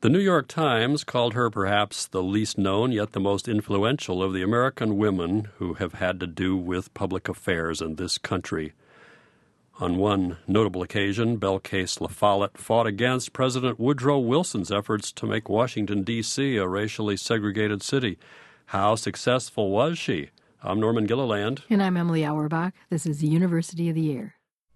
The New York Times called her perhaps the least known, yet the most influential of the American women who have had to do with public affairs in this country. On one notable occasion, Belcase La Follette fought against President Woodrow Wilson's efforts to make Washington, D.C. a racially segregated city. How successful was she? I'm Norman Gilliland. And I'm Emily Auerbach. This is the University of the Year.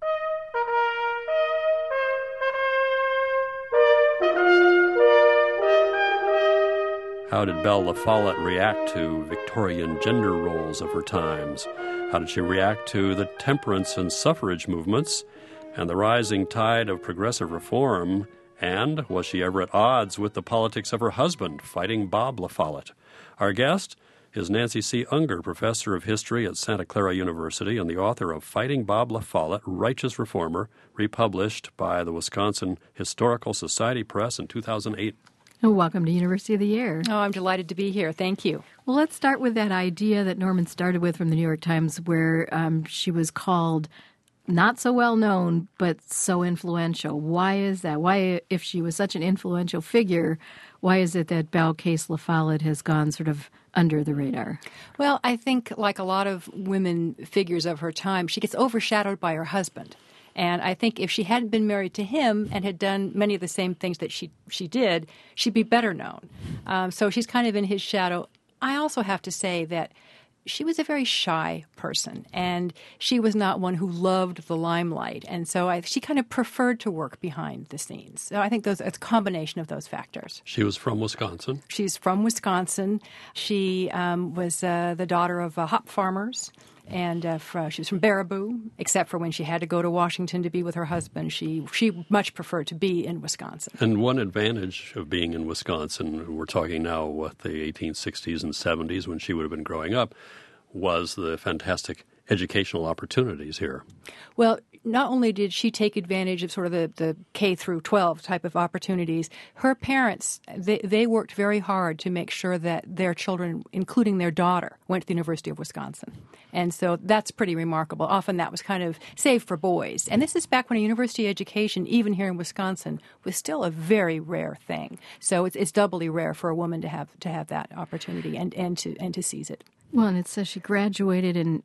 How did Belle La Follette react to Victorian gender roles of her times? How did she react to the temperance and suffrage movements and the rising tide of progressive reform? And was she ever at odds with the politics of her husband, Fighting Bob La Follette? Our guest is Nancy C. Unger, professor of history at Santa Clara University and the author of Fighting Bob La Follette, Righteous Reformer, republished by the Wisconsin Historical Society Press in 2008. Welcome to University of the Year. Oh, I'm delighted to be here. Thank you. Well, let's start with that idea that Norman started with from the New York Times where she was called not so well known, but so influential. Why is that? Why, if she was such an influential figure, why is it that Belcase La Follette has gone sort of under the radar? Well, I think like a lot of women figures of her time, she gets overshadowed by her husband. And I think if she hadn't been married to him and had done many of the same things that she did, she'd be better known. So she's kind of in his shadow. I also have to say that she was a very shy person, and she was not one who loved the limelight. And so she kind of preferred to work behind the scenes. So I think it's a combination of those factors. She was from Wisconsin. She's from Wisconsin. She was the daughter of hop farmers. And she was from Baraboo, except for when she had to go to Washington to be with her husband. She much preferred to be in Wisconsin. And one advantage of being in Wisconsin, we're talking now, the 1860s and 70s when she would have been growing up, was the fantastic educational opportunities here. Well, not only did she take advantage of sort of the K through 12 type of opportunities, her parents, they worked very hard to make sure that their children, including their daughter, went to the University of Wisconsin. And so that's pretty remarkable. Often that was kind of saved for boys. And this is back when a university education, even here in Wisconsin, was still a very rare thing. So it's doubly rare for a woman to have that opportunity and to seize it. Well, and it says she graduated in,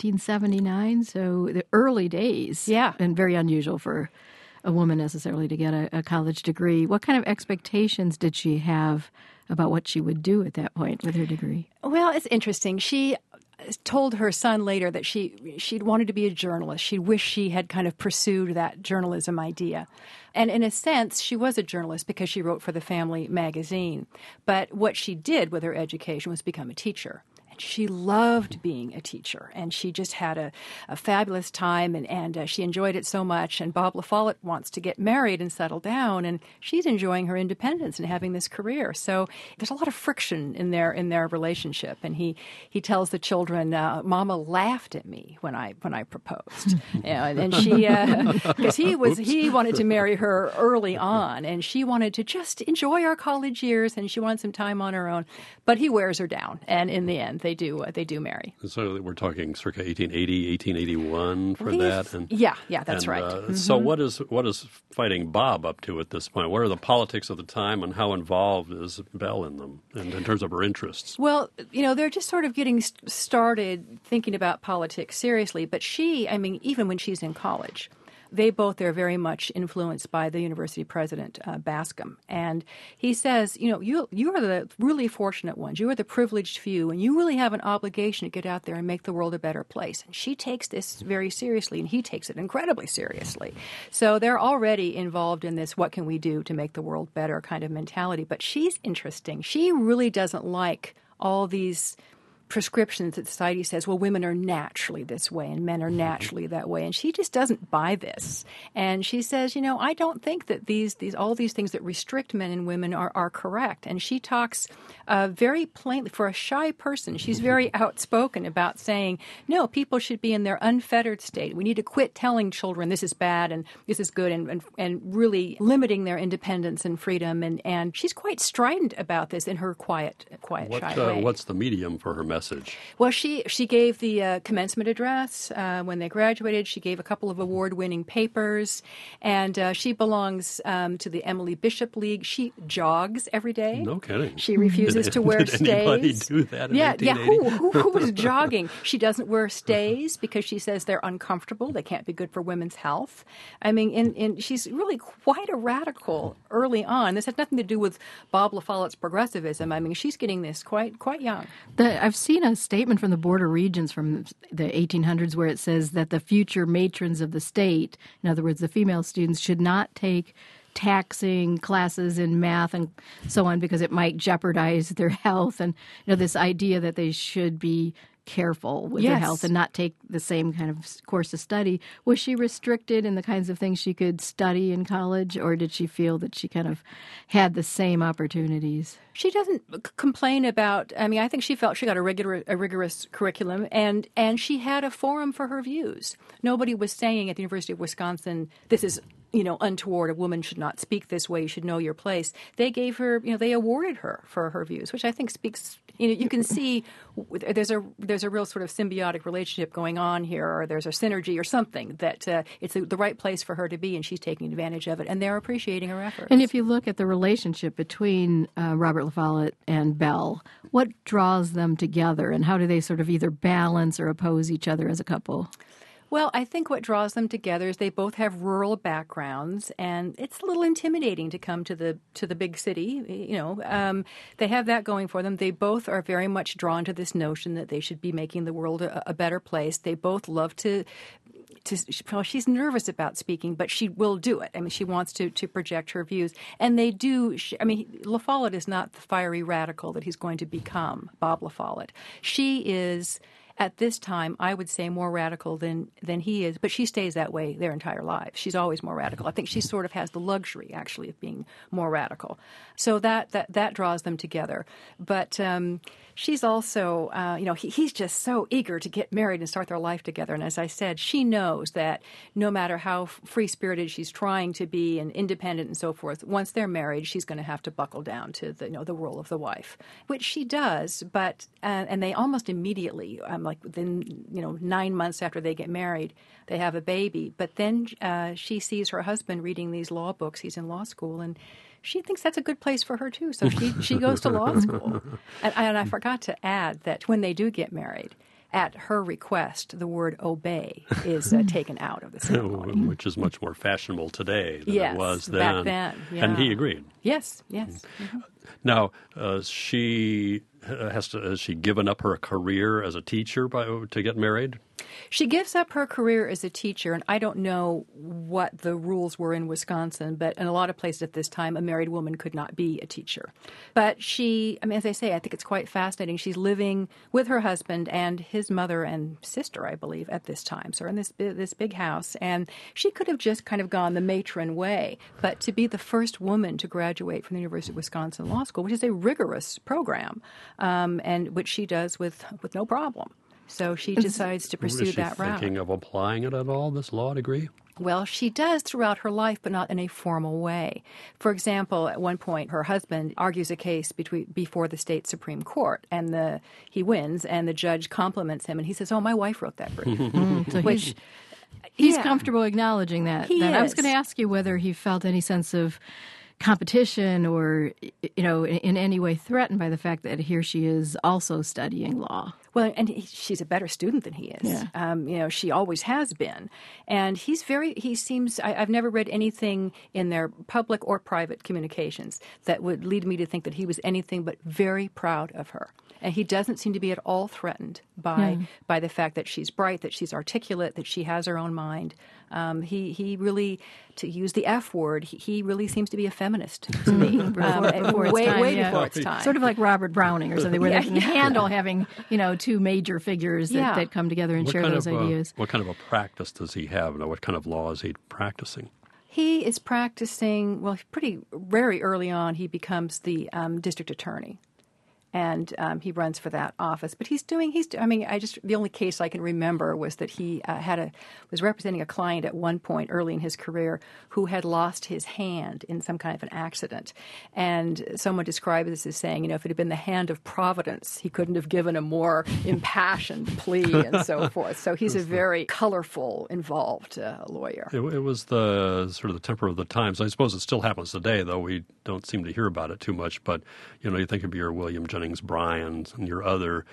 1879? So the early days. Yeah. And very unusual for a woman necessarily to get a college degree. What kind of expectations did she have about what she would do at that point with her degree? Well, it's interesting. She told her son later that she'd wanted to be a journalist. She wished she had kind of pursued that journalism idea. And in a sense, she was a journalist because she wrote for the Family magazine. But what she did with her education was become a teacher. She loved being a teacher, and she just had a fabulous time, and she enjoyed it so much. And Bob La Follette wants to get married and settle down, and she's enjoying her independence and having this career. So there's a lot of friction in their relationship. And he tells the children, "Mama laughed at me when I proposed," and she because he wanted to marry her early on, and she wanted to just enjoy our college years, and she wanted some time on her own. But he wears her down, and in the end, they do marry. So we're talking circa 1880, 1881 for that. And, yeah, that's right. Mm-hmm. So what is Fighting Bob up to at this point? What are the politics of the time, and how involved is Belle in them, and in terms of her interests? Well, they're just sort of getting started thinking about politics seriously. But even when she's in college, they're very much influenced by the university president, Bascom. And he says, you are the really fortunate ones. You are the privileged few, and you really have an obligation to get out there and make the world a better place. And she takes this very seriously, and he takes it incredibly seriously. So they're already involved in this, what can we do to make the world better kind of mentality. But she's interesting. She really doesn't like all these prescriptions that society says, well, women are naturally this way and men are naturally that way. And she just doesn't buy this. And she says, I don't think that all these things that restrict men and women are correct. And she talks very plainly. For a shy person, she's very outspoken about saying, no, people should be in their unfettered state. We need to quit telling children this is bad and this is good and really limiting their independence and freedom. And she's quite strident about this in her quiet, shy way. What's the medium for her message? message? Well, she gave the commencement address when they graduated. She gave a couple of award-winning papers, and she belongs to the Emily Bishop League. She jogs every day. No kidding. She refuses to wear stays. Did anybody do that in 1980? Who was jogging? She doesn't wear stays because she says they're uncomfortable. They can't be good for women's health. I mean, and she's really quite a radical early on. This has nothing to do with Bob La Follette's progressivism. I mean, she's getting this quite young. I've seen a statement from the Board of Regents from the 1800s where it says that the future matrons of the state, in other words, the female students, should not take taxing classes in math and so on because it might jeopardize their health. And this idea that they should be careful with their health and not take the same kind of course of study. Was she restricted in the kinds of things she could study in college, or did she feel that she kind of had the same opportunities? She doesn't complain about, I mean, I think she felt she got a rigorous curriculum, and she had a forum for her views. Nobody was saying at the University of Wisconsin, this is untoward. A woman should not speak this way. You should know your place. They gave her, they awarded her for her views, which I think speaks. You can see there's a real sort of symbiotic relationship going on here, or there's a synergy or something that it's the right place for her to be, and she's taking advantage of it, and they're appreciating her efforts. And if you look at the relationship between Robert La Follette and Bell, what draws them together, and how do they sort of either balance or oppose each other as a couple? Well, I think what draws them together is they both have rural backgrounds, and it's a little intimidating to come to the big city. They have that going for them. They both are very much drawn to this notion that they should be making the world a better place. They both love to well, she's nervous about speaking, but she will do it. I mean, she wants to project her views. And they do. La Follette is not the fiery radical that he's going to become, Bob La Follette. She is, at this time, I would say more radical than he is, but she stays that way their entire lives. She's always more radical. I think she sort of has the luxury, actually, of being more radical. So that draws them together. But she's also, he's just so eager to get married and start their life together. And as I said, she knows that no matter how free-spirited she's trying to be and independent and so forth, once they're married, she's going to have to buckle down to the role of the wife, which she does. But and they almost immediately, like within 9 months after they get married, they have a baby. But then she sees her husband reading these law books. He's in law school, and she thinks that's a good place for her, too. So she goes to law school. And I forgot to add that when they do get married, at her request, the word obey is taken out of the ceremony. Which is much more fashionable today than it was then. Back then. Yeah. And he agreed. Yes. Mm-hmm. Now, has she given up her career as a teacher to get married? She gives up her career as a teacher, and I don't know what the rules were in Wisconsin, but in a lot of places at this time, a married woman could not be a teacher. But as I say, I think it's quite fascinating. She's living with her husband and his mother and sister, I believe, at this time. So in this big house, and she could have just kind of gone the matron way, but to be the first woman to graduate from the University of Wisconsin Law School, which is a rigorous program, and which she does with no problem. So she decides to pursue that route. Is she thinking of applying it at all, this law degree? Well, she does throughout her life, but not in a formal way. For example, at one point, her husband argues a case before the state Supreme Court, and he wins, and the judge compliments him, and he says, "Oh, my wife wrote that brief." So he's comfortable acknowledging that. I was going to ask you whether he felt any sense of competition or, in any way threatened by the fact that here she is also studying law. Well, and she's a better student than he is. Yeah. She always has been. And he seems, I've never read anything in their public or private communications that would lead me to think that he was anything but very proud of her. And he doesn't seem to be at all threatened by the fact that she's bright, that she's articulate, that she has her own mind. He really, to use the F word, he really seems to be a feminist to me. Way before its time. Sort of like Robert Browning or something, where they can handle having, two major figures that come together and share those ideas. What kind of a practice does he have? What kind of law is he practicing? He is practicing, very early on, he becomes the district attorney. and he runs for that office. But the only case I can remember was that he was representing a client at one point early in his career who had lost his hand in some kind of an accident. And someone described this as saying, if it had been the hand of Providence, he couldn't have given a more impassioned plea and so forth. So he's a very colorful, involved lawyer. It was the sort of the temper of the times. I suppose it still happens today, though we don't seem to hear about it too much. But, you think of your William Jennings Bryan and your other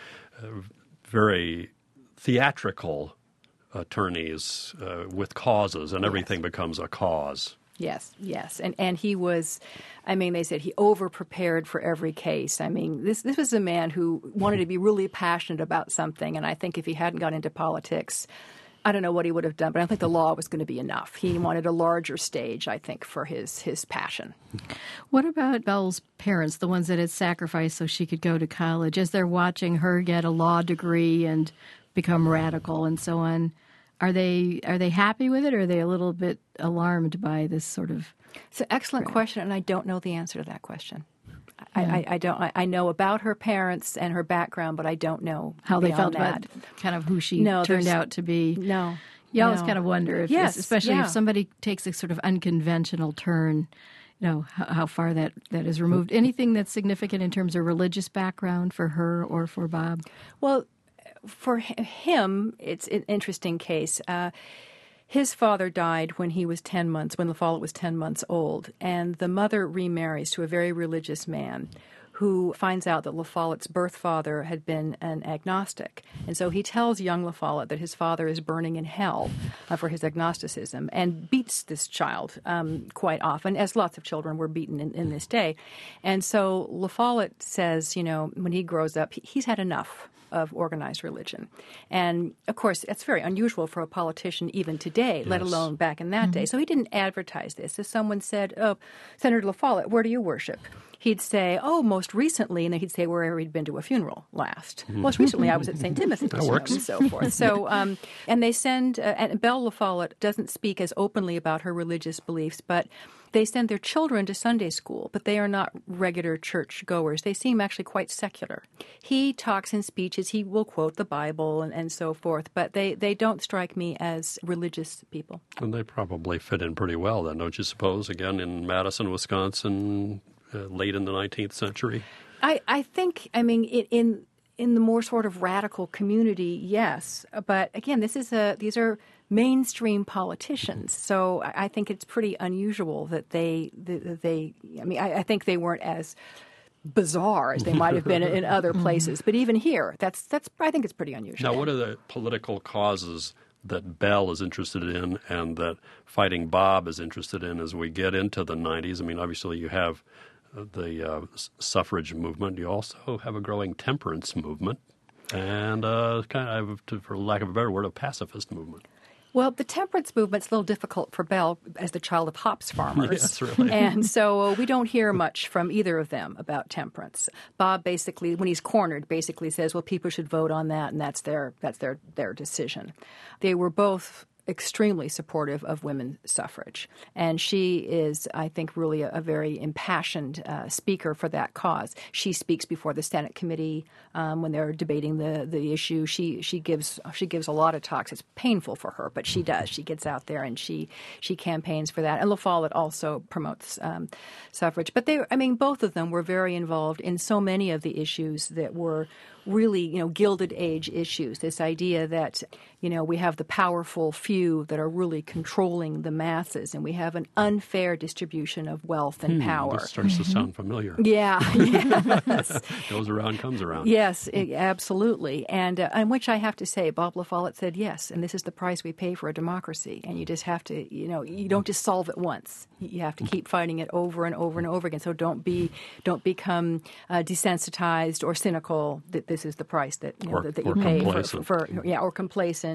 very theatrical attorneys with causes, and everything becomes a cause. Yes. And he was, they said he over-prepared for every case. This was a man who wanted to be really passionate about something, and I think if he hadn't got into politics, I don't know what he would have done, but I think the law was going to be enough. He wanted a larger stage, I think, for his passion. What about Belle's parents, the ones that had sacrificed so she could go to college, as they're watching her get a law degree and become radical and so on? Are they happy with it, or are they a little bit alarmed by this sort of? It's an excellent question, and I don't know the answer to that question. I don't. I know about her parents and her background, but I don't know how they felt that. About kind of who she turned out to be. No, you always kind of wonder if, especially if somebody takes a sort of unconventional turn, how far that is removed. Anything that's significant in terms of religious background for her or for Bob? Well, for him, it's an interesting case. His father died when he was 10 months, when La Follette was 10 months old, and the mother remarries to a very religious man who finds out that La Follette's birth father had been an agnostic. And so he tells young La Follette that his father is burning in hell for his agnosticism, and beats this child quite often, as lots of children were beaten in this day. And so La Follette says, when he grows up, he's had enough of organized religion. And, of course, it's very unusual for a politician even today, let alone back in that day. So he didn't advertise this. If someone said, Senator La Follette, where do you worship? He'd say, most recently, and then he'd say wherever he'd been to a funeral last. Most recently, I was at St. Timothy's. That works. And so forth. So, and they send, and Belle La Follette doesn't speak as openly about her religious beliefs, but they send their children to Sunday school, but they are not regular church goers. They seem actually quite secular. He talks in speeches. He will quote the Bible and so forth, but they don't strike me as religious people. And they probably fit in pretty well then, don't you suppose, again, in Madison, Wisconsin, late in the 19th century? I think, in the more sort of radical community, yes. But again, these are mainstream politicians, so I think it's pretty unusual that I think they weren't as bizarre as they might have been in other places. But even here, that's I think it's pretty unusual. Now, what are the political causes that Belle is interested in and that Fighting Bob is interested in as we get into the 90s? Obviously you have the suffrage movement. You also have a growing temperance movement and for lack of a better word, a pacifist movement. Well, the temperance movement's a little difficult for Belle as the child of hops farmers. Yes, really. And so we don't hear much from either of them about temperance. Bob basically, when he's cornered, basically says, well, people should vote on that, and that's their decision. They were both extremely supportive of women's suffrage. And she is, I think, really a very impassioned speaker for that cause. She speaks before the Senate committee when they're debating the issue. She gives a lot of talks. It's painful for her, but she does. She gets out there and she campaigns for that. And La Follette also promotes suffrage. But both of them were very involved in so many of the issues that were really, Gilded Age issues. This idea that, we have the powerful few that are really controlling the masses, and we have an unfair distribution of wealth and power. This starts to sound familiar. Yeah. Yes. Goes around, comes around. Yes, absolutely. And which I have to say, Bob La Follette said, yes, and this is the price we pay for a democracy. And you just have to, you don't just solve it once. You have to keep fighting it over and over and over again. So don't become desensitized or cynical that this is the price that you pay or complacent.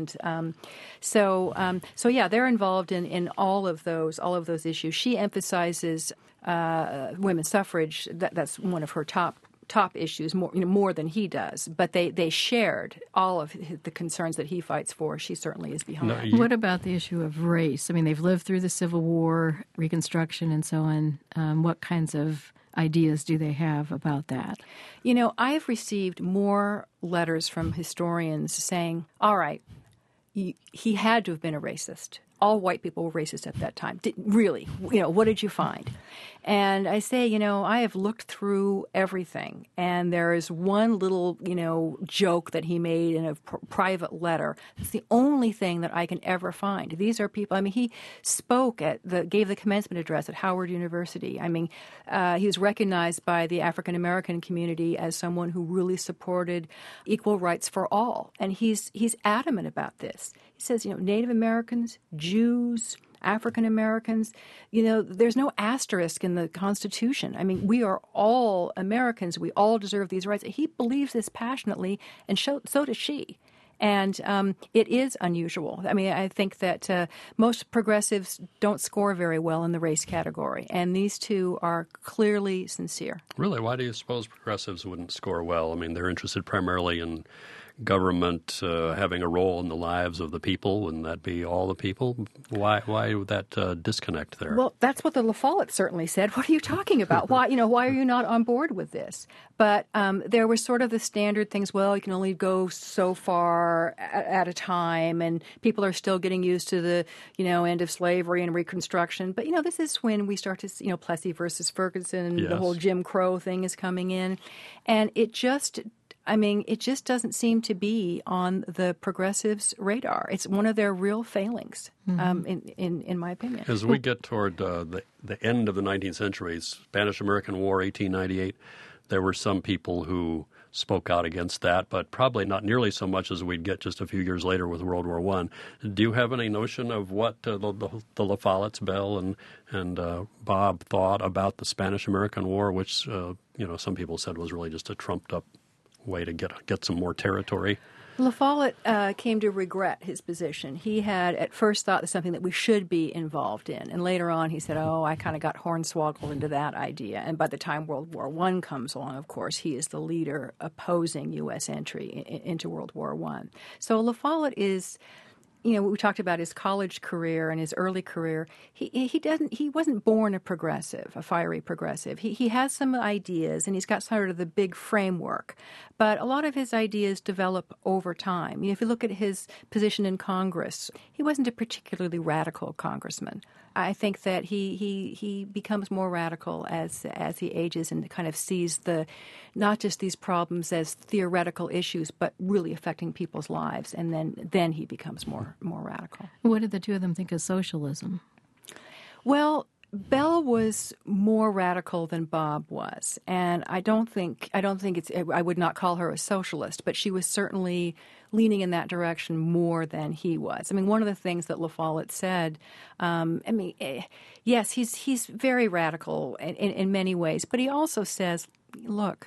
So yeah, they're involved in all of those issues. She emphasizes women's suffrage. That's one of her top issues, more than he does. But they shared all of the concerns that he fights for. She certainly is behind. What about the issue of race? They've lived through the Civil War, Reconstruction, and so on. What kinds of ideas do they have about that? You know, I've received more letters from historians saying, all right, he had to have been a racist. All white people were racist at that time. Really, what did you find? And I say, I have looked through everything, and there is one little, joke that he made in a private letter. It's the only thing that I can ever find. These are people. I mean, he spoke gave the commencement address at Howard University. I mean, he was recognized by the African American community as someone who really supported equal rights for all, and he's adamant about this. He says, Native Americans, Jews, African Americans, there's no asterisk in the Constitution. I mean, we are all Americans. We all deserve these rights. He believes this passionately, and so does she. And it is unusual. I mean, I think that most progressives don't score very well in the race category, and these two are clearly sincere. Really? Why do you suppose progressives wouldn't score well? I mean, they're interested primarily in government having a role in the lives of the people. Wouldn't that be all the people? Why would that disconnect there? Well, that's what the La Follette certainly said. What are you talking about? Why are you not on board with this? But there were sort of the standard things. Well, you can only go so far at a time, and people are still getting used to the end of slavery and Reconstruction. But this is when we start to Plessy versus Ferguson, yes. The whole Jim Crow thing is coming in, and it just doesn't seem to be on the progressives' radar. It's one of their real failings, in my opinion. As we get toward the end of the 19th century, Spanish-American War, 1898, there were some people who spoke out against that, but probably not nearly so much as we'd get just a few years later with World War I. Do you have any notion of what the La Follettes, Bell and Bob thought about the Spanish-American War, which some people said was really just a trumped-up way to get some more territory? La Follette came to regret his position. He had at first thought it's something that we should be involved in, and later on he said, I kind of got hornswoggled into that idea. And by the time World War I comes along, of course, he is the leader opposing U.S. entry into World War I. So La Follette is... we talked about his college career and his early career. He wasn't born a progressive, a fiery progressive. He has some ideas, and he's got sort of the big framework. But a lot of his ideas develop over time. If you look at his position in Congress, he wasn't a particularly radical congressman. I think that he becomes more radical as he ages and kind of sees not just these problems as theoretical issues, but really affecting people's lives, and then he becomes more radical. What did the two of them think of socialism? Well, Bell was more radical than Bob was, and I would not call her a socialist, but she was certainly leaning in that direction more than he was. I mean, one of the things that La Follette said, yes, he's very radical in many ways, but he also says, look,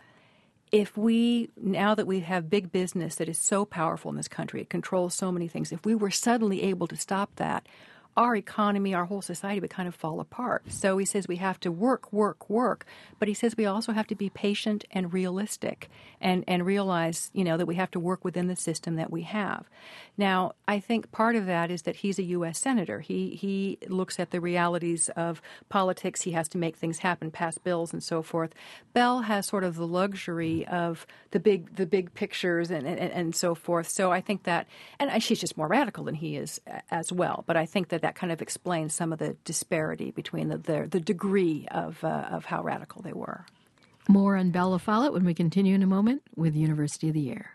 now that we have big business that is so powerful in this country, it controls so many things, if we were suddenly able to stop that, our economy, our whole society would kind of fall apart. So he says we have to work, but he says we also have to be patient and realistic and realize, that we have to work within the system that we have. Now, I think part of that is that he's a U.S. Senator. He looks at the realities of politics. He has to make things happen, pass bills and so forth. Bell has sort of the luxury of the big pictures and so forth. So I think that, and she's just more radical than he is as well, but I think that kind of explains some of the disparity between the degree of how radical they were. More on Bell La Follette when we continue in a moment with University of the Air.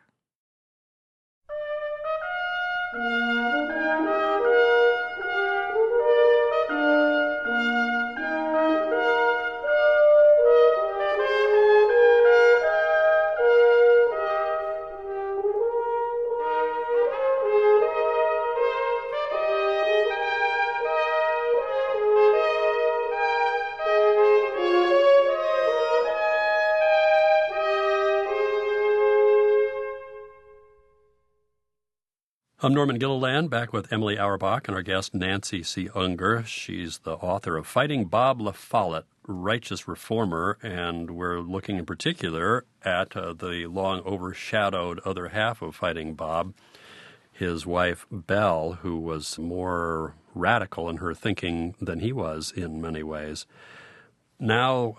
I'm Norman Gilliland, back with Emily Auerbach and our guest Nancy C. Unger. She's the author of Fighting Bob La Follette, Righteous Reformer, and we're looking in particular at the long overshadowed other half of Fighting Bob, his wife Belle, who was more radical in her thinking than he was in many ways. Now,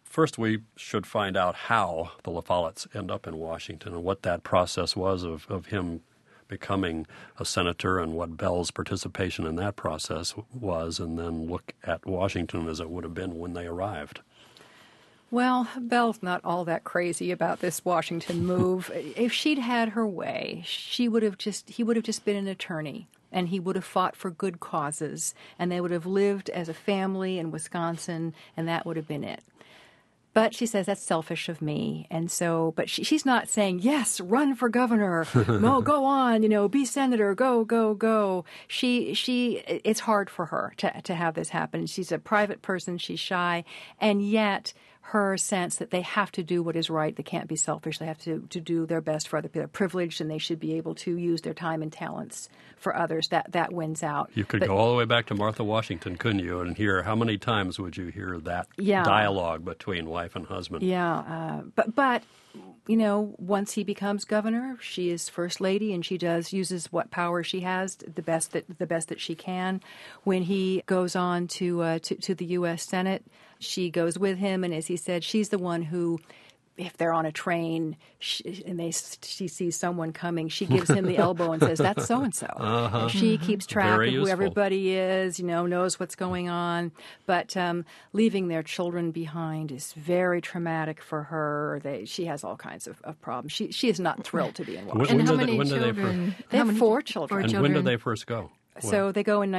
first we should find out how the La Follettes end up in Washington and what that process was of him becoming a senator and what Bell's participation in that process was, and then look at Washington as it would have been when they arrived. Well, Bell's not all that crazy about this Washington move. If she'd had her way, he would have just been an attorney, and he would have fought for good causes, and they would have lived as a family in Wisconsin, and that would have been it. But she says, that's selfish of me. And so, but she's not saying, yes, run for governor. No, go on, be senator, go, go, go. It's hard for her to have this happen. She's a private person. She's shy. And yet her sense that they have to do what is right. They can't be selfish. They have to do their best for other people. They're privileged, and they should be able to use their time and talents for others. That wins out. You could go all the way back to Martha Washington, couldn't you? And hear how many times would you hear that dialogue between wife and husband? Yeah, but once he becomes governor, she is first lady, and she uses what power she has the best that she can. When he goes on to the U.S. Senate, she goes with him, and as he said, she's the one who, if they're on a train and she sees someone coming, she gives him the elbow and says, "That's so and so." She keeps track Very of who useful. everybody is, knows what's going on. But leaving their children behind is very traumatic for her. She has all kinds of problems. She is not thrilled to be in Washington. And how When many did they children? They have 4 children. And when did they first go? So they go in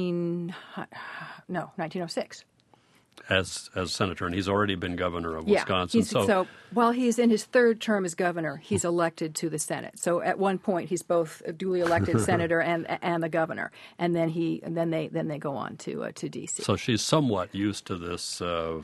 1906. As senator, and he's already been governor of Wisconsin. So while he's in his 3rd term as governor, he's elected to the Senate. So at one point, he's both a duly elected senator and the governor, and then they go on to D.C. So she's somewhat used to this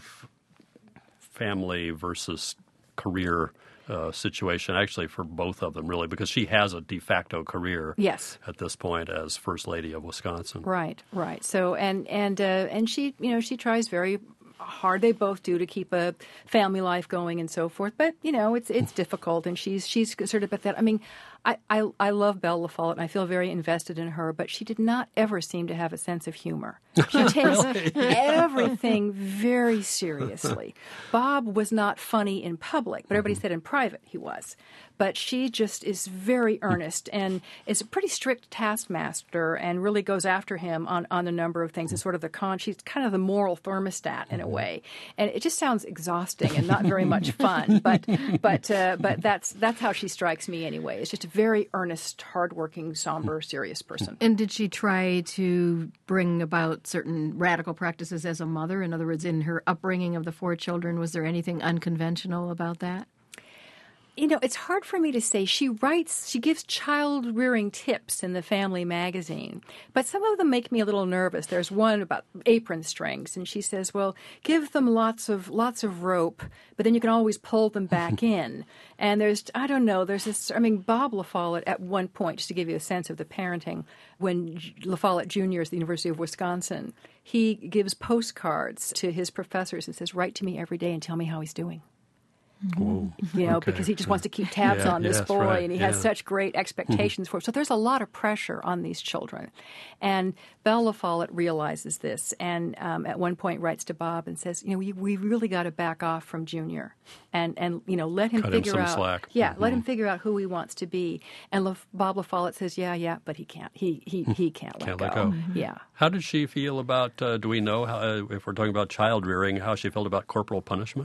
family versus career situation, actually, for both of them, really, because she has a de facto career. Yes. At this point as First Lady of Wisconsin. Right. So and she she tries very hard. They both do to keep a family life going and so forth. But it's difficult, and she's sort of at that. I mean, I love Belle LaFollette, and I feel very invested in her, but she did not ever seem to have a sense of humor. She takes everything very seriously. Bob was not funny in public, but everybody said in private he was. But she just is very earnest and is a pretty strict taskmaster and really goes after him on a number of things. It's sort of she's kind of the moral thermostat in a way. And it just sounds exhausting and not very much fun. But that's how she strikes me anyway. It's just a very earnest, hardworking, somber, serious person. And did she try to bring about certain radical practices as a mother? In other words, in her upbringing of the 4 children, was there anything unconventional about that? It's hard for me to say. She gives child-rearing tips in the family magazine, but some of them make me a little nervous. There's one about apron strings, and she says, well, give them lots of rope, but then you can always pull them back in. And there's Bob LaFollette at one point, just to give you a sense of the parenting, when LaFollette Jr. is at the University of Wisconsin, he gives postcards to his professors and says, write to me every day and tell me how he's doing. Whoa. Because he just wants to keep tabs on this boy, right, and he has such great expectations for him. So there's a lot of pressure on these children. And Belle LaFollette realizes this, and at one point writes to Bob and says, we really got to back off from Junior, and let him Cut figure him some out. slack. Yeah, let him figure out who he wants to be. And Bob LaFollette says, yeah, but he can't. He can't let go. Yeah. How did she feel about? Do we know how, if we're talking about child rearing, how she felt about corporal punishment?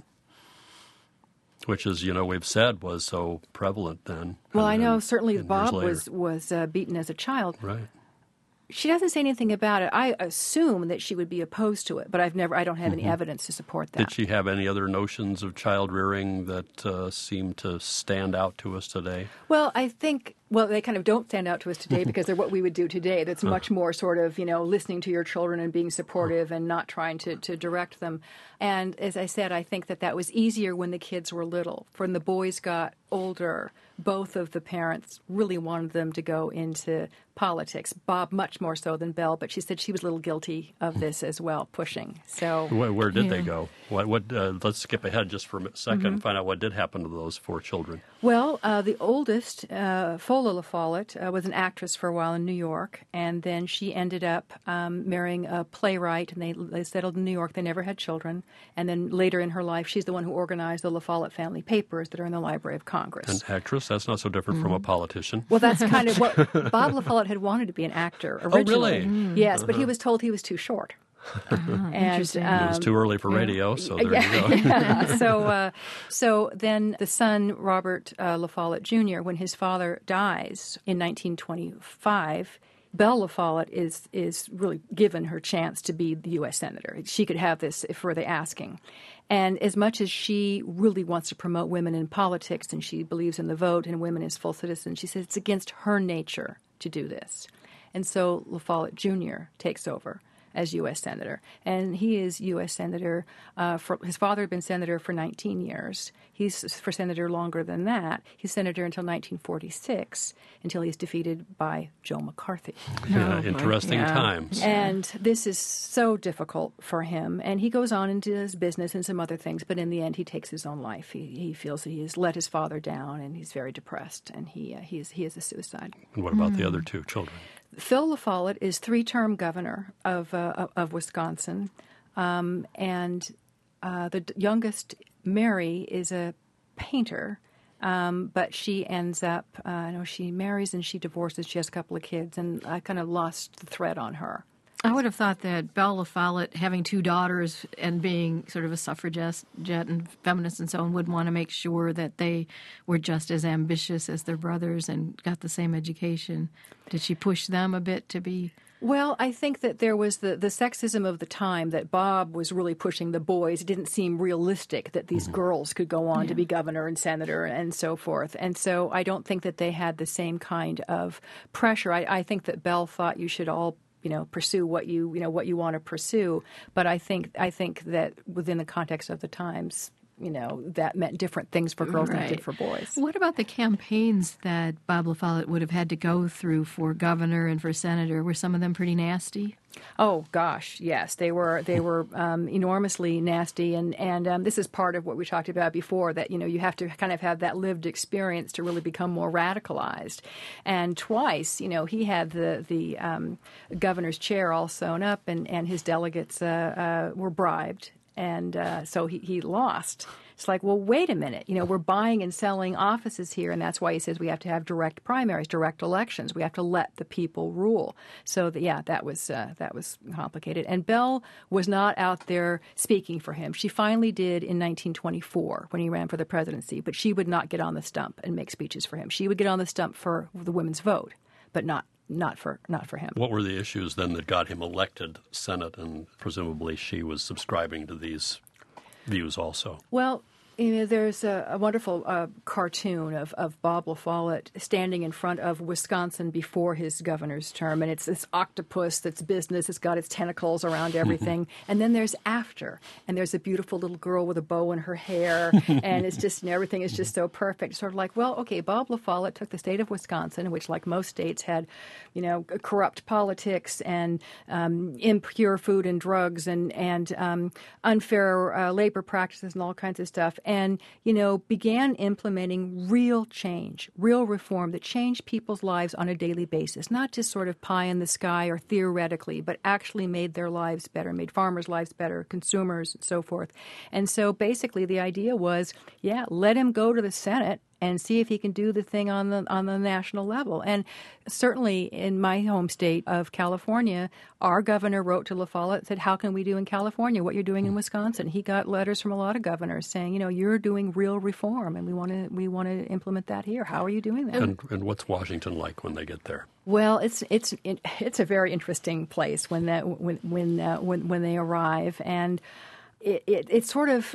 Which is, we've said was so prevalent then. Well, I know certainly and Bob years was beaten as a child. Right. She doesn't say anything about it. I assume that she would be opposed to it, but I don't have any evidence to support that. Did she have any other notions of child rearing that seem to stand out to us today? Well, I think, they kind of don't stand out to us today because they're what we would do today. That's much more sort of, listening to your children and being supportive and not trying to direct them. And as I said, I think that was easier when the kids were little. When the boys got older, both of the parents really wanted them to go into politics. Bob much more so than Belle, but she said she was a little guilty of this as well, pushing. So where did they go? What? Let's skip ahead just for a second and find out what did happen to those 4 children. Well, the oldest, Folger, Lola La Follette was an actress for a while in New York, and then she ended up marrying a playwright, and they settled in New York. They never had children. And then later in her life, she's the one who organized the La Follette family papers that are in the Library of Congress. An actress? That's not so different from a politician. Well, that's kind of what Bob La Follette had wanted to be, an actor originally. Oh, really? Yes, but he was told he was too short. And interesting. It was too early for radio, so there you go. So then the son, Robert La Follette Jr., when his father dies in 1925, Belle La Follette is really given her chance to be the U.S. Senator. She could have this for the asking. And as much as she really wants to promote women in politics and she believes in the vote and women as full citizens, she says it's against her nature to do this. And so La Follette Jr. takes over as U.S. Senator. And he is U.S. Senator his father had been Senator for 19 years. He's for Senator longer than that. He's Senator until 1946, until he's defeated by Joe McCarthy. Yeah, interesting times. And this is so difficult for him. And he goes on into his business and some other things, but in the end he takes his own life. He feels that he has let his father down, and he's very depressed, and he is a suicide. And what about the other two children? Phil La Follette is three-term governor of Wisconsin, and the youngest, Mary, is a painter, but she ends up, she marries and she divorces. She has a couple of kids, and I kind of lost the thread on her. I would have thought that Belle La Follette, having two daughters and being sort of a suffragette and feminist and so on, would want to make sure that they were just as ambitious as their brothers and got the same education. Did she push them a bit to be? Well, I think that there was the sexism of the time, that Bob was really pushing the boys. It didn't seem realistic that these girls could go on to be governor and senator and so forth. And so I don't think that they had the same kind of pressure. I think that Belle thought you should all pursue what you want to pursue. But I think that within the context of the times, that meant different things for girls than it did for boys. What about the campaigns that Bob La Follette would have had to go through for governor and for senator? Were some of them pretty nasty? Oh gosh, yes, they were enormously nasty, and this is part of what we talked about before, that you have to kind of have that lived experience to really become more radicalized. And twice, he had the governor's chair all sewn up, and his delegates were bribed. And so he lost. It's like, well, wait a minute. We're buying and selling offices here, and that's why he says we have to have direct primaries, direct elections. We have to let the people rule. So, that was complicated. And Belle was not out there speaking for him. She finally did in 1924 when he ran for the presidency, but she would not get on the stump and make speeches for him. She would get on the stump for the women's vote, but not for him. What were the issues then that got him elected Senate, and presumably she was subscribing to these views also? Well, there's a wonderful cartoon of Bob La Follette standing in front of Wisconsin before his governor's term, and it's this octopus that's business. It's got its tentacles around everything. And then there's after, and there's a beautiful little girl with a bow in her hair, and it's just everything is just so perfect. Sort of like, well, okay, Bob La Follette took the state of Wisconsin, which, like most states, had corrupt politics and impure food and drugs and unfair labor practices and all kinds of stuff. And, began implementing real change, real reform that changed people's lives on a daily basis, not just sort of pie in the sky or theoretically, but actually made their lives better, made farmers' lives better, consumers, and so forth. And so basically the idea was, let him go to the Senate and see if he can do the thing on the national level. And certainly in my home state of California, our governor wrote to La Follette and said, how can we do in California what you're doing in Wisconsin? He got letters from a lot of governors saying, you're doing real reform, and we want to implement that here. How are you doing that? And what's Washington like when they get there? Well, it's a very interesting place when they arrive, and it's sort of,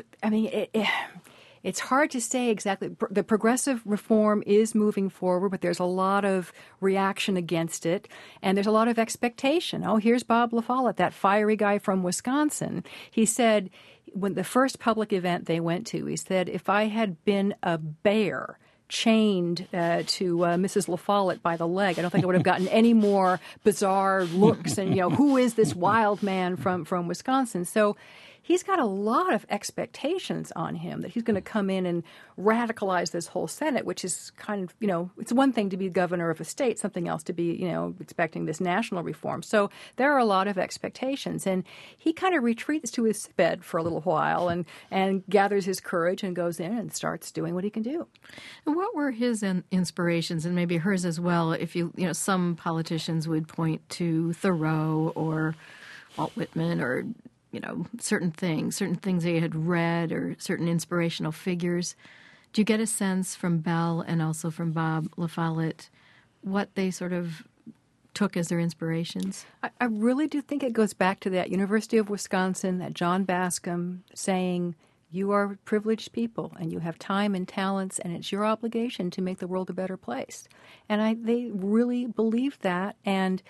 it's hard to say exactly. The progressive reform is moving forward, but there's a lot of reaction against it, and there's a lot of expectation. Oh, here's Bob La Follette, that fiery guy from Wisconsin. He said, when the first public event they went to, he said, if I had been a bear chained to Mrs. La Follette by the leg, I don't think I would have gotten any more bizarre looks. And, who is this wild man from Wisconsin? So he's got a lot of expectations on him that he's going to come in and radicalize this whole Senate, which is kind of, it's one thing to be governor of a state, something else to be, expecting this national reform. So there are a lot of expectations. And he kind of retreats to his bed for a little while and gathers his courage and goes in and starts doing what he can do. And what were his inspirations, and maybe hers as well? If some politicians would point to Thoreau or Walt Whitman or, certain things they had read or certain inspirational figures. Do you get a sense from Bell and also from Bob La Follette what they sort of took as their inspirations? I really do think it goes back to that University of Wisconsin, that John Bascom saying, you are privileged people and you have time and talents and it's your obligation to make the world a better place. And they really believed that and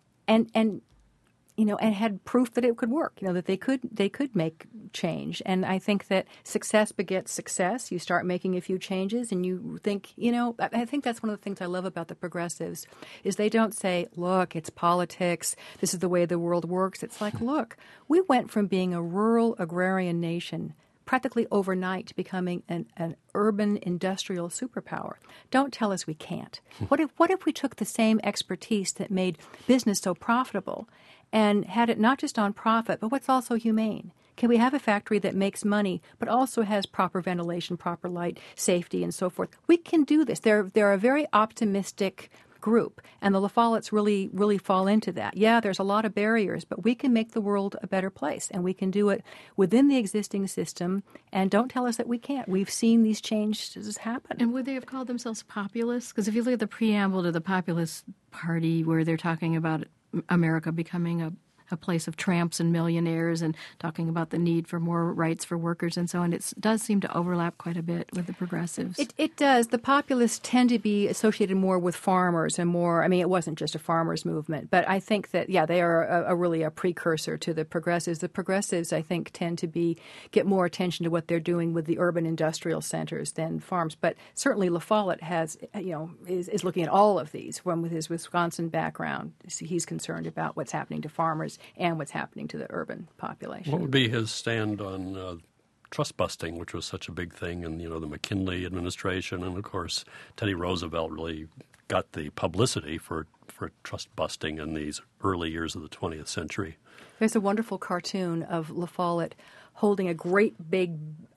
had proof that it could work, that they could make change. And I think that success begets success. You start making a few changes and you think, I think that's one of the things I love about the progressives is they don't say, look, it's politics. This is the way the world works. It's like, look, we went from being a rural agrarian nation practically overnight to becoming an urban industrial superpower. Don't tell us we can't. What if we took the same expertise that made business so profitable and had it not just on profit, but what's also humane? Can we have a factory that makes money but also has proper ventilation, proper light, safety, and so forth? We can do this. They're a very optimistic group, and the La Follettes really, really fall into that. Yeah, there's a lot of barriers, but we can make the world a better place, and we can do it within the existing system, and don't tell us that we can't. We've seen these changes happen. And would they have called themselves populists? Because if you look at the preamble to the Populist Party, where they're talking about America becoming a place of tramps and millionaires and talking about the need for more rights for workers and so on. It does seem to overlap quite a bit with the progressives. It does. The populists tend to be associated more with farmers and more, it wasn't just a farmers movement, but I think that, they are really a precursor to the progressives. The progressives, I think, tend to get more attention to what they're doing with the urban industrial centers than farms. But certainly La Follette has, is looking at all of these. With his Wisconsin background, he's concerned about what's happening to farmers and what's happening to the urban population. What would be his stand on trust busting, which was such a big thing in the McKinley administration, and of course Teddy Roosevelt really got the publicity for trust busting in these early years of the 20th century. There's a wonderful cartoon of La Follette holding a great big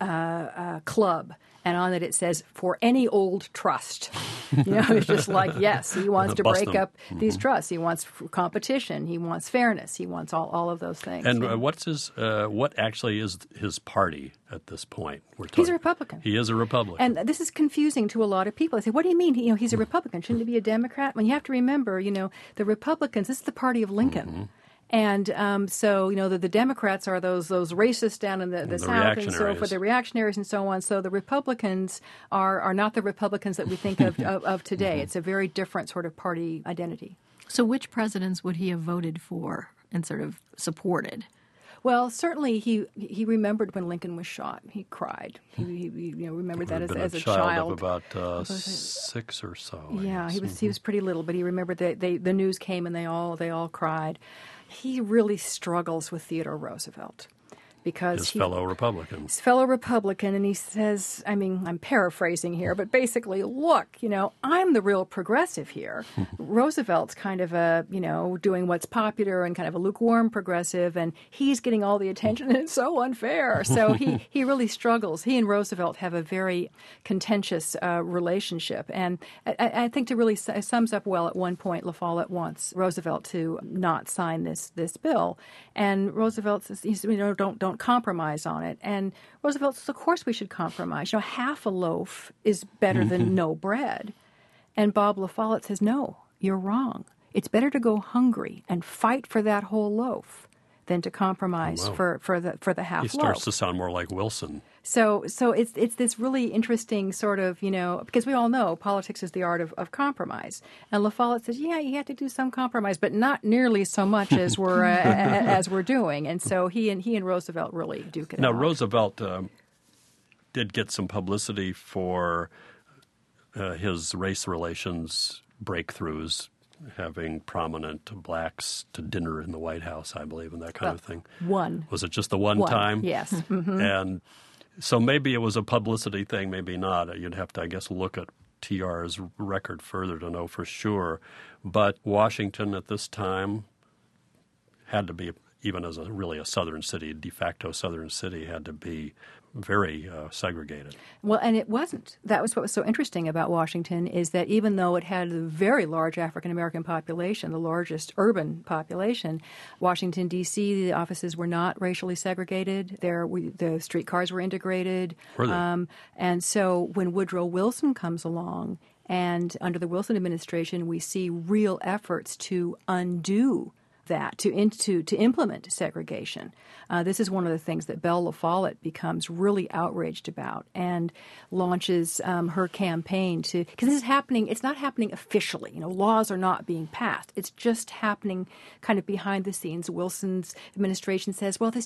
club, and on it says, "For any old trust." It's just like, yes, he wants to break up these trusts. He wants competition. He wants fairness. He wants all of those things. And what actually is his party at this point? He's a Republican. He is a Republican. And this is confusing to a lot of people. They say, what do you mean? He's a Republican. Shouldn't he be a Democrat? Well, you have to remember, the Republicans, this is the party of Lincoln. Mm-hmm. And so, the Democrats are those racists down in the South and so forth, the reactionaries and so on. So the Republicans are not the Republicans that we think of today. Mm-hmm. It's a very different sort of party identity. So which presidents would he have voted for and sort of supported? Well, certainly he remembered when Lincoln was shot. He cried. He remembered that as a child. Of about 6 or so. Yeah, he was pretty little, but he remembered that the news came and they all cried. He really struggles with Theodore Roosevelt because his fellow Republican. And he says, I'm paraphrasing here, but basically, look, I'm the real progressive here. Roosevelt's kind of doing what's popular and kind of a lukewarm progressive, and he's getting all the attention, and it's so unfair. So he really struggles. He and Roosevelt have a very contentious relationship, and I think to really sums up well, at one point, La Follette wants Roosevelt to not sign this bill, and Roosevelt says, don't compromise on it. And Roosevelt says, of course we should compromise. Half a loaf is better than no bread. And Bob La Follette says, no, you're wrong. It's better to go hungry and fight for that whole loaf than to compromise for the half loaf. He starts to sound more like Wilson. So it's this really interesting sort of, because we all know politics is the art of compromise. And La Follette says, yeah, you have to do some compromise, but not nearly so much as we're doing. And so he and Roosevelt really duke it out. Now, Roosevelt did get some publicity for his race relations breakthroughs having prominent blacks to dinner in the White House, I believe, and that kind of thing. One. Was it just the one time? Yes. Mm-hmm. And so maybe it was a publicity thing, maybe not. You'd have to, I guess, look at TR's record further to know for sure. But Washington at this time had to be, even as a southern city, de facto southern city, had to be very segregated. Well, and it wasn't. That was what was so interesting about Washington, is that even though it had a very large African-American population, the largest urban population, Washington, D.C., the offices were not racially segregated. The streetcars were integrated. Were they? And so when Woodrow Wilson comes along, and under the Wilson administration, we see real efforts to undo that, to implement segregation. This is one of the things that Belle LaFollette becomes really outraged about and launches her campaign to, because this is happening, it's not happening officially. Laws are not being passed. It's just happening kind of behind the scenes. Wilson's administration says, well,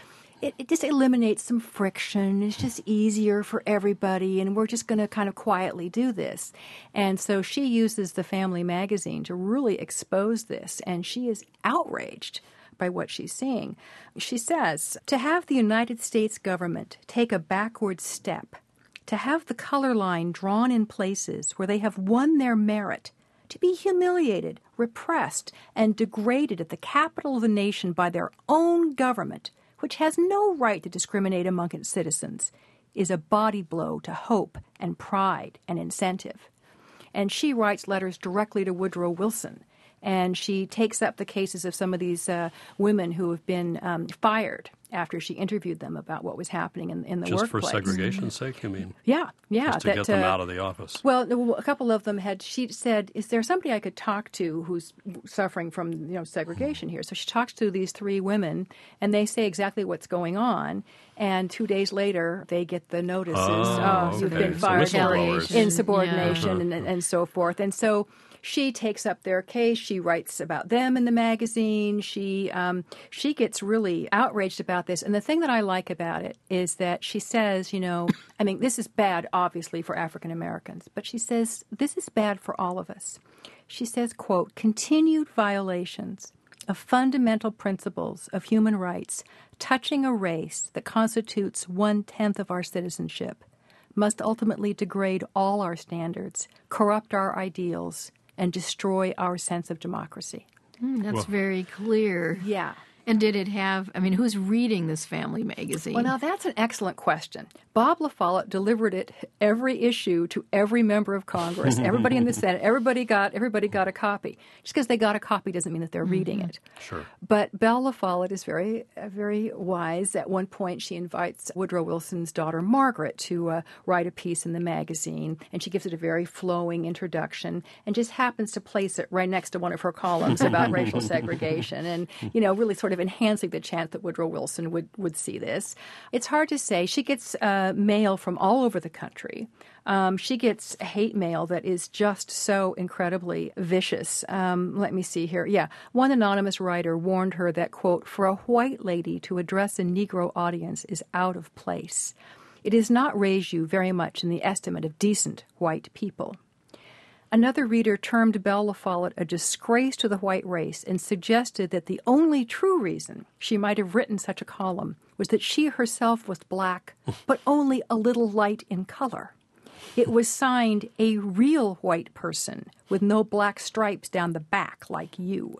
it just eliminates some friction. It's just easier for everybody, and we're just going to kind of quietly do this. And so she uses the Family magazine to really expose this, and she is outraged by what she's seeing. She says, to have the United States government take a backward step, to have the color line drawn in places where they have won their merit, to be humiliated, repressed, and degraded at the capital of the nation by their own government, which has no right to discriminate among its citizens, is a body blow to hope and pride and incentive. And she writes letters directly to Woodrow Wilson, and she takes up the cases of some of these women who have been fired after she interviewed them about what was happening in the workplace. Just for segregation's sake, you mean? Yeah. Just to get them out of the office. Well, a couple of them she said, is there somebody I could talk to who's suffering from segregation here? So she talks to these three women, and they say exactly what's going on. And 2 days later, they get the notices. You've been fired for insubordination and so forth. And so she takes up their case. She writes about them in the magazine. She gets really outraged about this. And the thing that I like about it is that she says, this is bad, obviously, for African Americans. But she says, this is bad for all of us. She says, quote, continued violations of fundamental principles of human rights touching a race that constitutes 1/10 of our citizenship must ultimately degrade all our standards, corrupt our ideals, and destroy our sense of democracy. That's very clear. Yeah. And did it have, who's reading this Family magazine? Well, now that's an excellent question. Bob LaFollette delivered it every issue to every member of Congress, everybody in the Senate. Everybody got a copy. Just because they got a copy doesn't mean that they're reading it. Sure. But Belle LaFollette is very, very wise. At one point, she invites Woodrow Wilson's daughter, Margaret, to write a piece in the magazine, and she gives it a very flowing introduction and just happens to place it right next to one of her columns about racial segregation and, really sort of enhancing the chance that Woodrow Wilson would see this. It's hard to say. She gets mail from all over the country. She gets hate mail that is just so incredibly vicious. Let me see here. Yeah. One anonymous writer warned her that, quote, for a white lady to address a Negro audience is out of place. It does not raise you very much in the estimate of decent white people. Another reader termed Belle LaFollette a disgrace to the white race and suggested that the only true reason she might have written such a column was that she herself was black, but only a little light in color. It was signed a real white person with no black stripes down the back like you.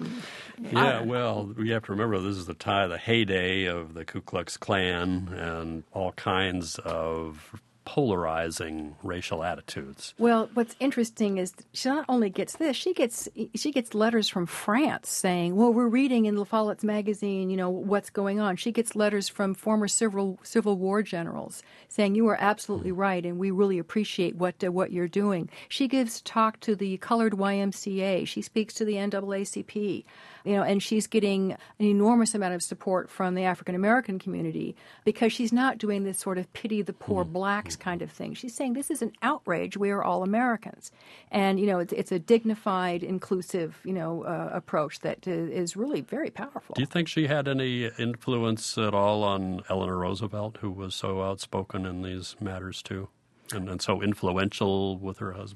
Yeah, well, you have to remember this is the heyday of the Ku Klux Klan and all kinds of polarizing racial attitudes. Well, what's interesting is she not only gets this, she gets letters from France saying, well, we're reading in LaFollette's magazine, what's going on. She gets letters from former Civil War generals saying, you are absolutely right, and we really appreciate what you're doing. She gives talk to the colored YMCA. She speaks to the NAACP. And she's getting an enormous amount of support from the African-American community because she's not doing this sort of pity the poor blacks kind of thing. She's saying this is an outrage. We are all Americans. And, it's a dignified, inclusive, approach that is really very powerful. Do you think she had any influence at all on Eleanor Roosevelt, who was so outspoken in these matters too, and so influential with her husband?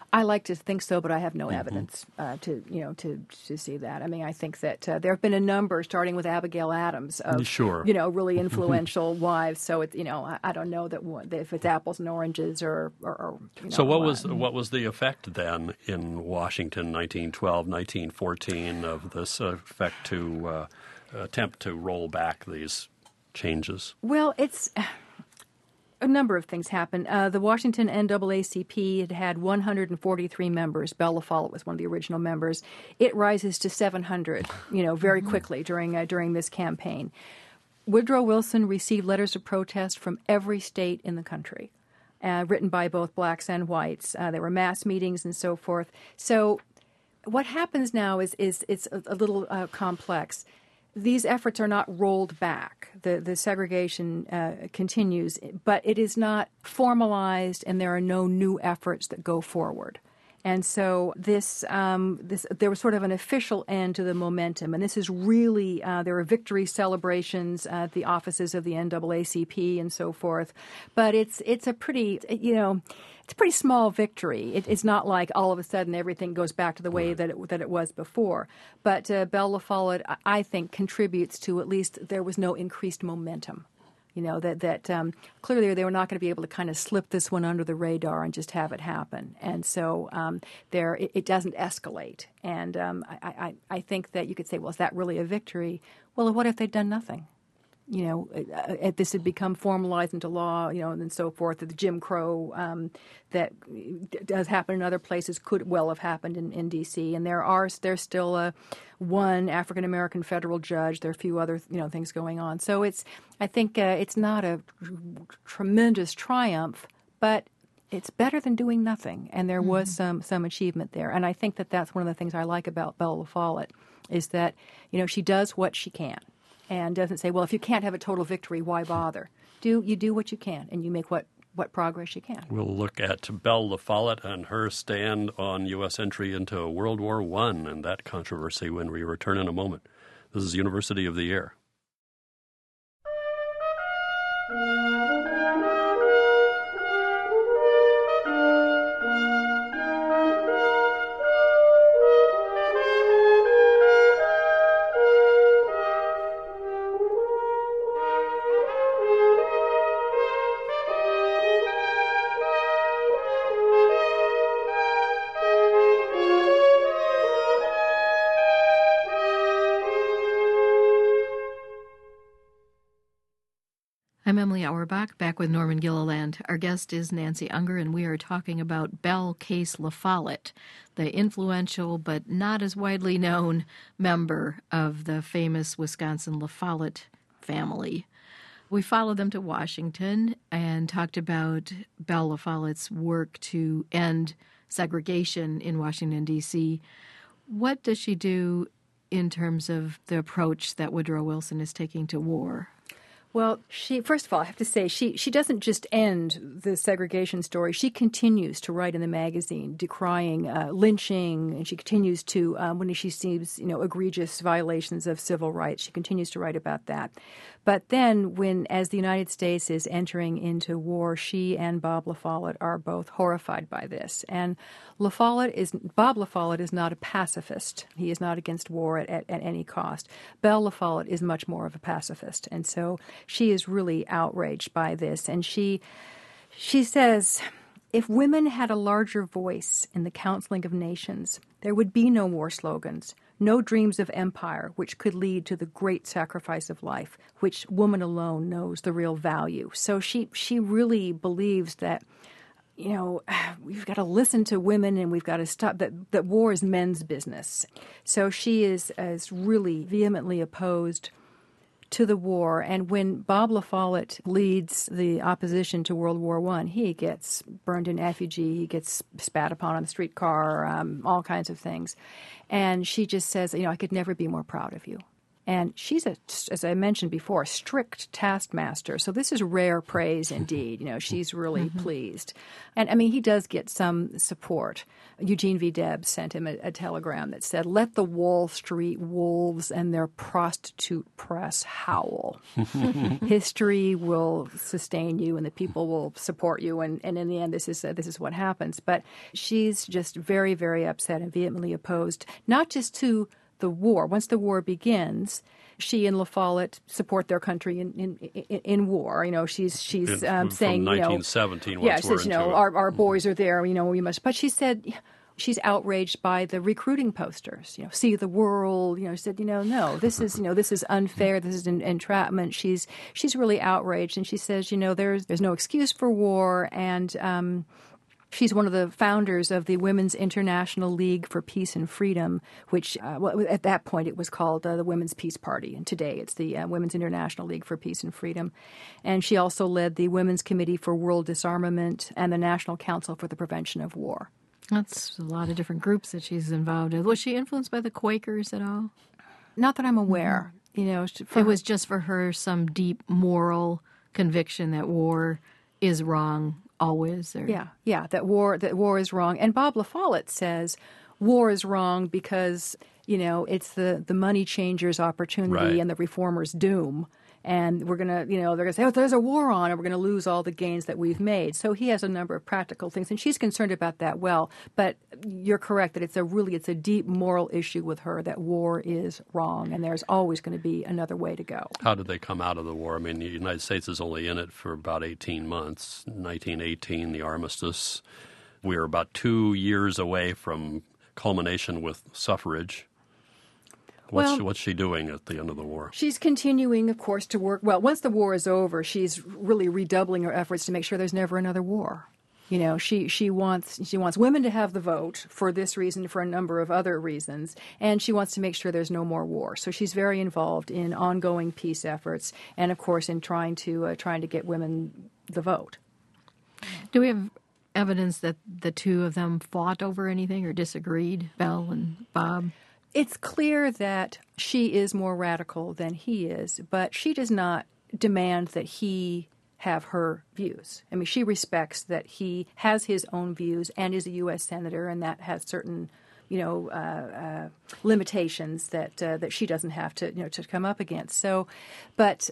I like to think so, but I have no evidence to see that. I mean, I think that there have been a number, starting with Abigail Adams, of really influential wives. So I don't know if it's apples and oranges or So what was the effect then in Washington, 1912, 1914, of this effect to attempt to roll back these changes? Well, it's a number of things happened. The Washington NAACP had 143 members. Belle LaFollette was one of the original members. It rises to 700, very quickly during this campaign. Woodrow Wilson received letters of protest from every state in the country, written by both blacks and whites. There were mass meetings and so forth. So what happens now is it's a little complex. These efforts are not rolled back. The segregation continues, but it is not formalized, and there are no new efforts that go forward. And so there was sort of an official end to the momentum, and this is really there are victory celebrations at the offices of the NAACP and so forth. But it's a pretty it's a pretty small victory. It's not like all of a sudden everything goes back to the way that it was before. But Belle LaFollette, I think, contributes to at least there was no increased momentum. Clearly they were not going to be able to kind of slip this one under the radar and just have it happen. And so it doesn't escalate. And I think that you could say, well, is that really a victory? Well, what if they'd done nothing? If this had become formalized into law, and so forth, the Jim Crow that does happen in other places could well have happened in D.C. And there's still one African American federal judge. There are a few other things going on. So I think it's not a tremendous triumph, but it's better than doing nothing. And there was some achievement there. And I think that's one of the things I like about Belle LaFollette is that she does what she can. And doesn't say, well, if you can't have a total victory, why bother? You do what you can, and you make what progress you can. We'll look at Belle LaFollette and her stand on U.S. entry into World War I and that controversy when we return in a moment. This is University of the Air. I'm Emily Auerbach, back with Norman Gilliland. Our guest is Nancy Unger, and we are talking about Belle Case LaFollette, the influential but not as widely known member of the famous Wisconsin LaFollette family. We followed them to Washington and talked about Belle LaFollette's work to end segregation in Washington, D.C. What does she do in terms of the approach that Woodrow Wilson is taking to war? Well, first of all, I have to say, she doesn't just end the segregation story. She continues to write in the magazine decrying lynching, and she continues to, when she sees, egregious violations of civil rights, she continues to write about that. But then as the United States is entering into war, she and Bob LaFollette are both horrified by this. And Bob LaFollette is not a pacifist. He is not against war at any cost. Belle LaFollette is much more of a pacifist. And so she is really outraged by this. And she says, if women had a larger voice in the counseling of nations, there would be no war slogans, no dreams of empire which could lead to the great sacrifice of life, which woman alone knows the real value. So she really believes that, we've got to listen to women and we've got to stop that war is men's business. So she is really vehemently opposed to the war. And when Bob LaFollette leads the opposition to World War I, he gets burned in effigy, he gets spat upon on the streetcar, all kinds of things. And she just says, I could never be more proud of you. And she's, as I mentioned before, a strict taskmaster. So this is rare praise indeed. She's really pleased. And, he does get some support. Eugene V. Debs sent him a telegram that said, "Let the Wall Street wolves and their prostitute press howl. History will sustain you and the people will support you. And in the end, this is what happens." But she's just very, very upset and vehemently opposed, not just to the war. Once the war begins, she and La Follette support their country in war. She's from saying, 1917. Yeah, she says, our boys are there. We must. But she said she's outraged by the recruiting posters. See the world. She said, no, this is unfair. This is an entrapment. She's really outraged, and she says, there's no excuse for war, and she's one of the founders of the Women's International League for Peace and Freedom, which at that point it was called the Women's Peace Party, and today it's the Women's International League for Peace and Freedom. And she also led the Women's Committee for World Disarmament and the National Council for the Prevention of War. That's a lot of different groups that she's involved in. Was she influenced by the Quakers at all? Not that I'm aware. It was just for her some deep moral conviction that war is wrong. Always, that war is wrong. And Bob La Follette says war is wrong because it's the money changers' opportunity and the reformers' doom. And we're gonna, they're gonna say, there's a war on, and we're gonna lose all the gains that we've made. So he has a number of practical things, and she's concerned about that. Well, but you're correct that it's a deep moral issue with her that war is wrong, and there's always going to be another way to go. How did they come out of the war? The United States is only in it for about 18 months. 1918, the armistice. We were about 2 years away from culmination with suffrage. What's she doing at the end of the war? She's continuing, of course, to work. Well, once the war is over, she's really redoubling her efforts to make sure there's never another war. She wants women to have the vote for this reason, for a number of other reasons, and she wants to make sure there's no more war. So she's very involved in ongoing peace efforts, and of course in trying to get women the vote. Do we have evidence that the two of them fought over anything or disagreed, Belle and Bob? It's clear that she is more radical than he is, but she does not demand that he have her views. She respects that he has his own views and is a U.S. senator, and that has certain, limitations that she doesn't have to come up against. So, but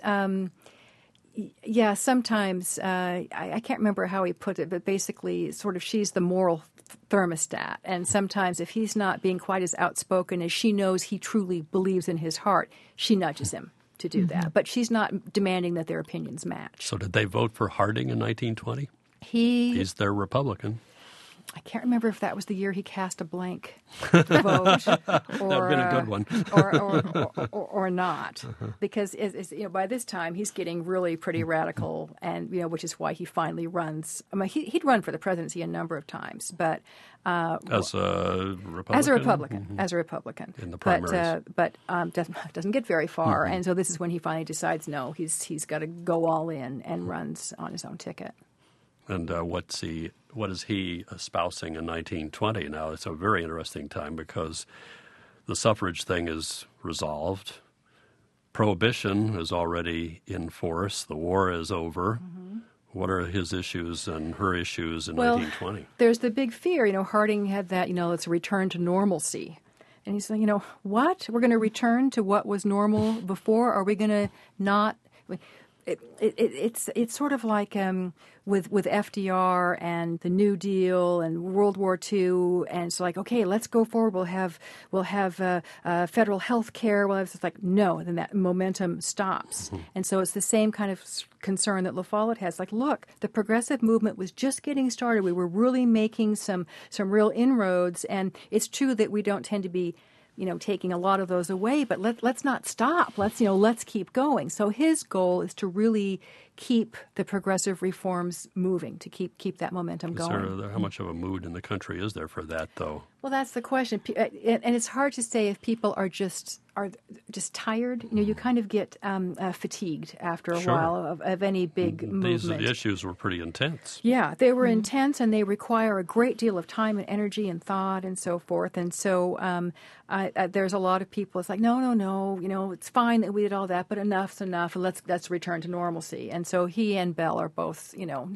sometimes I can't remember how he put it, but basically, sort of, she's the moral thermostat, and sometimes if he's not being quite as outspoken as she knows he truly believes in his heart, she nudges him to do that. But she's not demanding that their opinions match. So did they vote for Harding in 1920? He's their Republican. I can't remember if that was the year he cast a blank vote, or that would have been a good one, or not, because by this time he's getting really pretty radical, and which is why he finally runs. He'd run for the presidency a number of times, but as a Republican, as a Republican in the primaries, but doesn't get very far, and so this is when he finally decides no, he's got to go all in and runs on his own ticket. And what is he espousing in 1920? Now, it's a very interesting time because the suffrage thing is resolved. Prohibition is already in force. The war is over. Mm-hmm. What are his issues and her issues in 1920? There's the big fear. Harding had that, it's a return to normalcy. And he's saying, what? We're going to return to what was normal before? Are we going to not... It's sort of like with FDR and the New Deal and World War II, and it's like, okay, let's go forward. We'll have federal health care. Well, it's like, no, then that momentum stops. Mm-hmm. And so it's the same kind of concern that La Follette has. Like, look, the progressive movement was just getting started. We were really making some real inroads, and it's true that we don't tend to be taking a lot of those away, but let's not stop. Let's keep going. So his goal is to really keep the progressive reforms moving, to keep that momentum going. How much of a mood in the country is there for that, though? Well, that's the question, and it's hard to say if people are just tired. You kind of get fatigued after a while of any big movement. These issues were pretty intense. Yeah, they were intense, and they require a great deal of time and energy and thought and so forth. And so there's a lot of people. It's like, no, it's fine that we did all that, but enough's enough, and let's return to normalcy. And so he and Bell are both, no,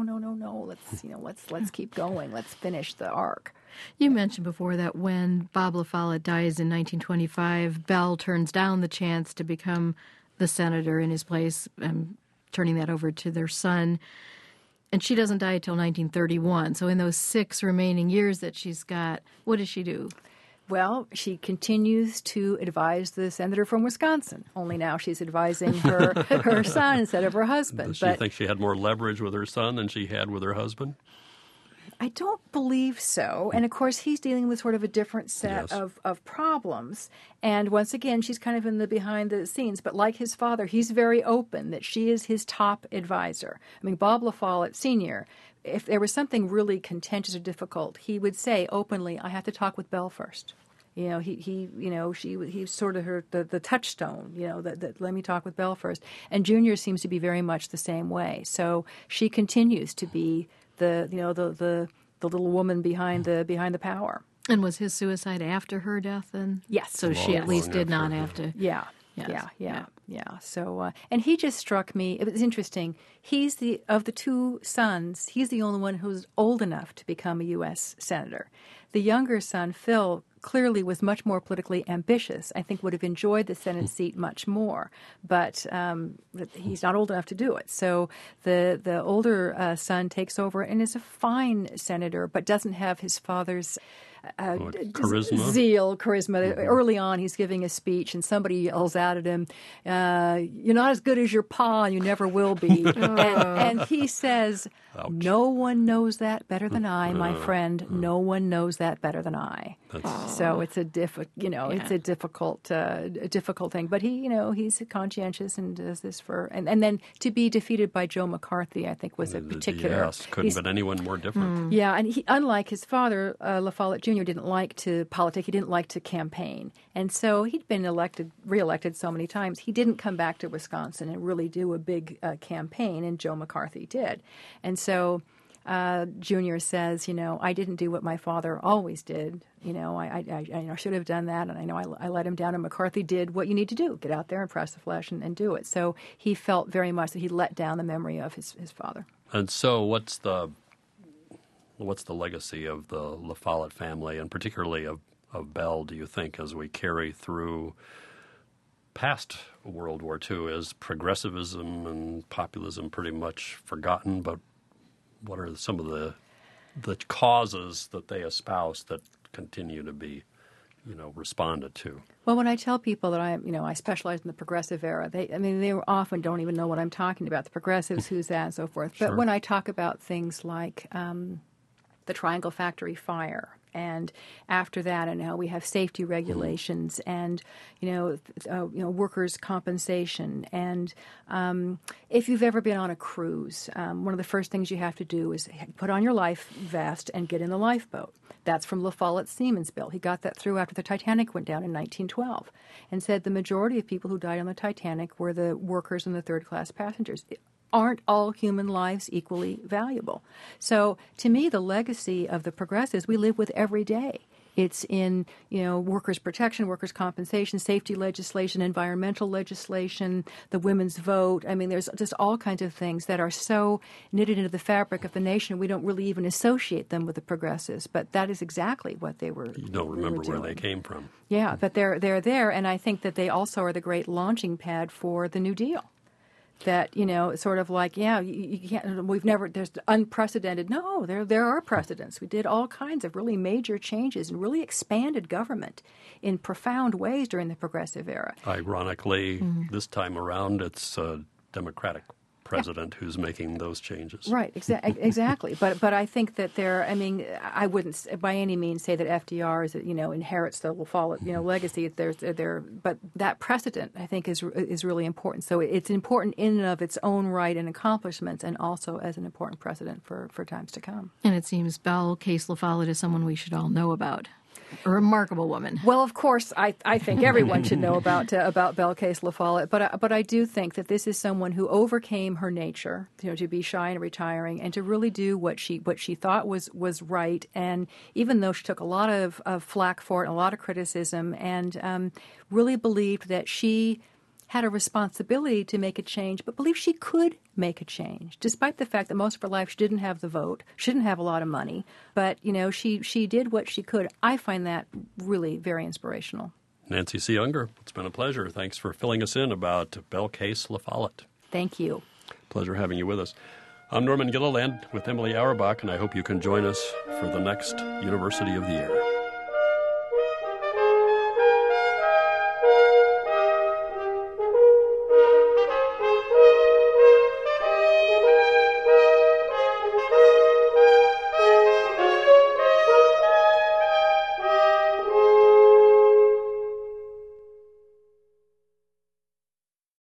let's keep going. Let's finish the arc. You mentioned before that when Bob La Follette dies in 1925, Bell turns down the chance to become the senator in his place, turning that over to their son. And she doesn't die until 1931. So in those 6 remaining years that she's got, what does she do? Well, she continues to advise the senator from Wisconsin, only now she's advising her son instead of her husband. Does she think she had more leverage with her son than she had with her husband? I don't believe so. And, of course, he's dealing with sort of a different set of problems. And once again, she's kind of in the behind the scenes. But like his father, he's very open that she is his top advisor. I mean, Bob La Follette Sr., if there was something really contentious or difficult, he would say openly, I have to talk with Bell first. He's sort of the touchstone, that let me talk with Bell first. And Junior seems to be very much the same way. So she continues to be the little woman behind the power. And was his suicide after her death then? Yes. So she at least did not have to. Yeah. So, and he just struck me. It was interesting. He's of the 2 sons, he's the only one who's old enough to become a U.S. senator. The younger son, Phil, clearly was much more politically ambitious. I think would have enjoyed the Senate seat much more, but he's not old enough to do it. So the older son takes over and is a fine senator, but doesn't have his father's charisma. Mm-hmm. Early on, he's giving a speech, and somebody yells out at him, "You're not as good as your pa, and you never will be." and he says, Ouch. "No one knows that better than I, my friend. No one knows that better than I." So it's a difficult thing. But he's conscientious and does this for, and then to be defeated by Joe McCarthy, I think, was a particular. Yes, couldn't been anyone more different. Yeah, and he, unlike his father, La Follette Jr. didn't like to politic. He didn't like to campaign, and so he'd been reelected so many times. He didn't come back to Wisconsin and really do a big campaign, and Joe McCarthy did, and so. Junior says, I didn't do what my father always did. I should have done that, and I know I let him down. And McCarthy did what you need to do: get out there and press the flesh and do it. So he felt very much that he let down the memory of his father. And so, what's the legacy of the La Follette family, and particularly of Bell? Do you think, as we carry through past World War II, is progressivism and populism pretty much forgotten? But what are some of the causes that they espouse that continue to be, responded to? Well, when I tell people that I specialize in the progressive era, they often don't even know what I'm talking about, the progressives, who's that, and so forth. But Sure. when I talk about things like the Triangle Factory fire, and after that, and now we have safety regulations, and workers' compensation, and if you've ever been on a cruise, one of the first things you have to do is put on your life vest and get in the lifeboat. That's from La Follette Siemens bill. He got that through after the Titanic went down in 1912, and said the majority of people who died on the Titanic were the workers and the third-class passengers. Aren't all human lives equally valuable? So to me, the legacy of the progressives we live with every day. It's in, workers' protection, workers' compensation, safety legislation, environmental legislation, the women's vote. I mean, there's just all kinds of things that are so knitted into the fabric of the nation, we don't really even associate them with the progressives. But that is exactly what they were. You don't remember where they came from. Yeah, but they're there, and I think that they also are the great launching pad for the New Deal. That, sort of like, you can't, there's unprecedented. No, there are precedents. We did all kinds of really major changes and really expanded government in profound ways during the progressive era. Ironically, this time around, it's Democratic president who's making those changes. Right, exactly. But I think that I wouldn't by any means say that FDR is, inherits the legacy. But that precedent, I think, is really important. So it's important in and of its own right and accomplishments, and also as an important precedent for times to come. And it seems Belle Case La Follette is someone we should all know about. A remarkable woman. Well, of course, I think everyone should know about Belle Case La Follette, but I do think that this is someone who overcame her nature, to be shy and retiring, and to really do what she thought was right. And even though she took a lot of flack for it, and a lot of criticism, and really believed that she had a responsibility to make a change, but believed she could make a change, despite the fact that most of her life she didn't have the vote, she didn't have a lot of money, but she did what she could. I find that really very inspirational. Nancy C. Unger, it's been a pleasure. Thanks for filling us in about Belle Case La Follette. Thank you. Pleasure having you with us. I'm Norman Gilliland with Emily Auerbach, and I hope you can join us for the next University of the Year.